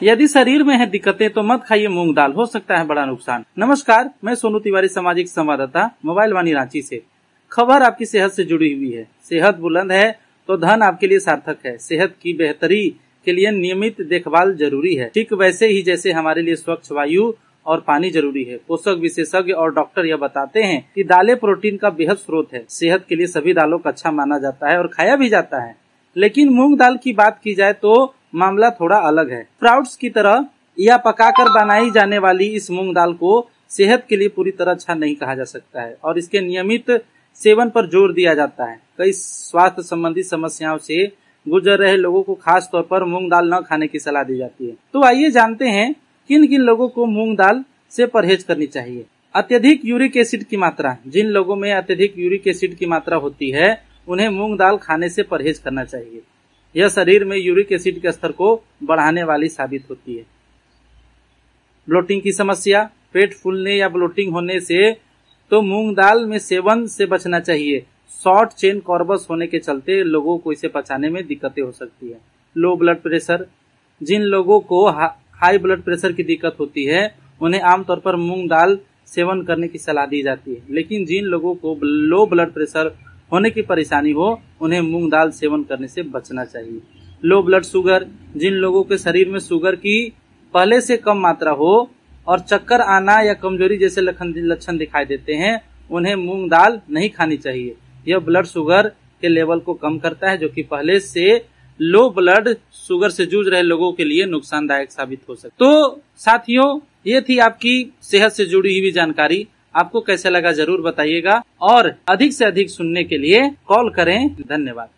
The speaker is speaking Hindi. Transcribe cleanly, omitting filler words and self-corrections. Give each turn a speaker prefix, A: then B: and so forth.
A: यदि शरीर में है दिक्कतें तो मत खाइए मूंग दाल, हो सकता है बड़ा नुकसान। नमस्कार, मैं सोनू तिवारी, सामाजिक संवाददाता, मोबाइल वाणी रांची से। खबर आपकी सेहत से जुड़ी हुई है। सेहत बुलंद है तो धन आपके लिए सार्थक है। सेहत की बेहतरी के लिए नियमित देखभाल जरूरी है, ठीक वैसे ही जैसे हमारे लिए स्वच्छ वायु और पानी जरूरी है। पोषक विशेषज्ञ और डॉक्टर यह बताते हैं कि दालें प्रोटीन का बेहद स्रोत है। सेहत के लिए सभी दालों को अच्छा माना जाता है और खाया भी जाता है, लेकिन मूंग दाल की बात की जाए तो मामला थोड़ा अलग है। स्प्राउट्स की तरह या पकाकर बनाई जाने वाली इस मूंग दाल को सेहत के लिए पूरी तरह अच्छा नहीं कहा जा सकता है और इसके नियमित सेवन पर जोर दिया जाता है। कई स्वास्थ्य संबंधी समस्याओं से गुजर रहे लोगों को खास तौर पर मूंग दाल न खाने की सलाह दी जाती है। तो आइए जानते हैं किन किन लोगों को मूंग दाल से परहेज करनी चाहिए। अत्यधिक यूरिक एसिड की मात्रा। जिन लोगों में अत्यधिक यूरिक एसिड की मात्रा होती है उन्हें मूंग दाल खाने से परहेज करना चाहिए। यह शरीर में यूरिक एसिड के स्तर को बढ़ाने वाली साबित होती है। ब्लोटिंग की समस्या, पेट फूलने या ब्लोटिंग होने से तो मूंग दाल में सेवन से बचना चाहिए। शॉर्ट चेन कार्ब्स होने के चलते लोगों को इसे पचाने में दिक्कतें हो सकती है। Low blood pressure. जिन लोगों को हाई ब्लड प्रेशर की दिक्कत होती है उन्हें आमतौर पर मूंग दाल सेवन करने की सलाह दी जाती है, लेकिन जिन लोगों को लो ब्लड प्रेशर होने की परेशानी हो उन्हें मूंग दाल सेवन करने से बचना चाहिए। Low blood sugar. जिन लोगों के शरीर में शुगर की पहले से कम मात्रा हो और चक्कर आना या कमजोरी जैसे लक्षण दिखाई देते हैं उन्हें मूंग दाल नहीं खानी चाहिए। यह ब्लड शुगर के लेवल को कम करता है, जो कि पहले से लो ब्लड शुगर से जूझ रहे लोगों के लिए नुकसानदायक साबित हो सकता है। तो साथियों, ये थी आपकी सेहत से जुड़ी हुई जानकारी। आपको कैसा लगा जरूर बताइएगा और अधिक से अधिक सुनने के लिए कॉल करें। धन्यवाद।